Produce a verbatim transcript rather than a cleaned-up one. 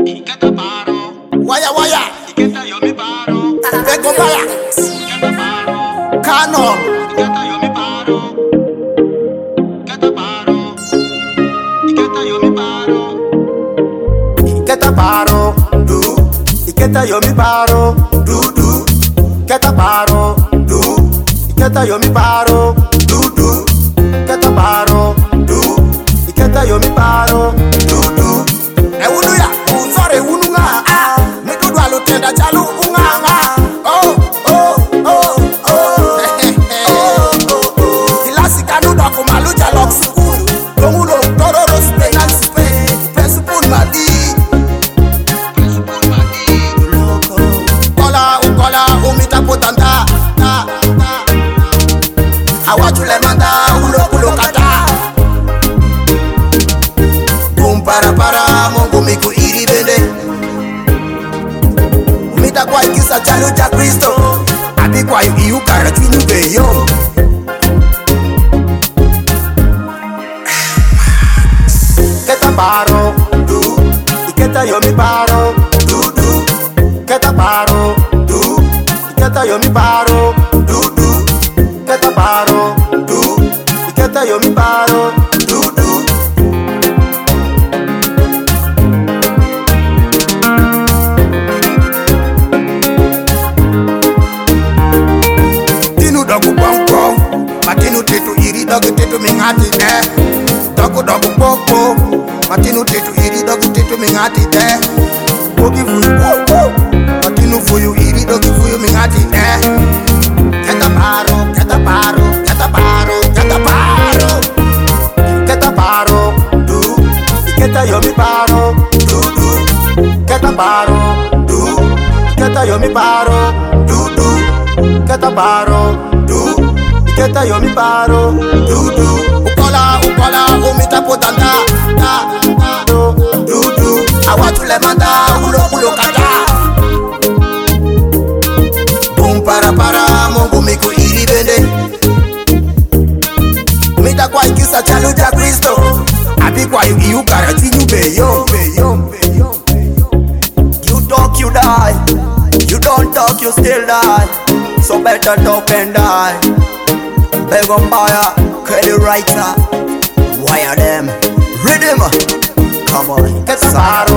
Iketa paro, Waya waya, iketa yo mi paro. Beko Baya, Iketa paro, Canon, iketa yo mi paro. Iketa paro, iketa yo mi paro. Iketa paro, du, Iketa yo mi paro, du du, Iketa paro, du, Iketa yo mi paro, du du, Iketa paro, du, Iketa yo mi paro, du du. E unu ya, sorry unu nga, ah, me do do alutenda chalu unga nga. Oh oh oh oh, oh oh oh. Ilasi kanu da kumalu jalok school, dongulo tororo spenal spen, principal madi. Kola ukola umita potanda, ta ta. Awachule manda ulo ulo kata. Bum para para Mungu miku iri bende. Umita kwa ikisa chalo cha Kristo. Abi kwa yu kara chwinu beyo. Keta paro, du, iketa yo mi paro, du du. Keta paro, du, iketa yo mi paro, du du. Keta paro, du, iketa yo mi paro, du du. Tinu dogu bongo, matinu tetu iri dogu tetu mingati de. Dogu dogu bongo, matinu tetu iri dogu tetu mingati de. Bogi fuyu bongo, matinu fuyu iri dogu fuyu mingati de. Keta paro, keta paro, keta paro, keta paro. Keta paro, du, iketa yo mi paro, du du. Keta paro, du, iketa yo mi paro, du du. Keta paro, du, iketa yo mi paro, du du. Ukola, ukola, umita potanda, ta, ta, do, du du. Awachule manda, ulo ulo kata. Bum para para, Mungu miku iri bende. Umita kwa ikisa chalo cha Kristo. Abi kwa yu kara chwinu beyo, beyo, beyo. You talk, you die. You don't talk, you still die. So better talk and die. Beko Baya, credit writer. Wire them, rhythm. Come on, Keta paro,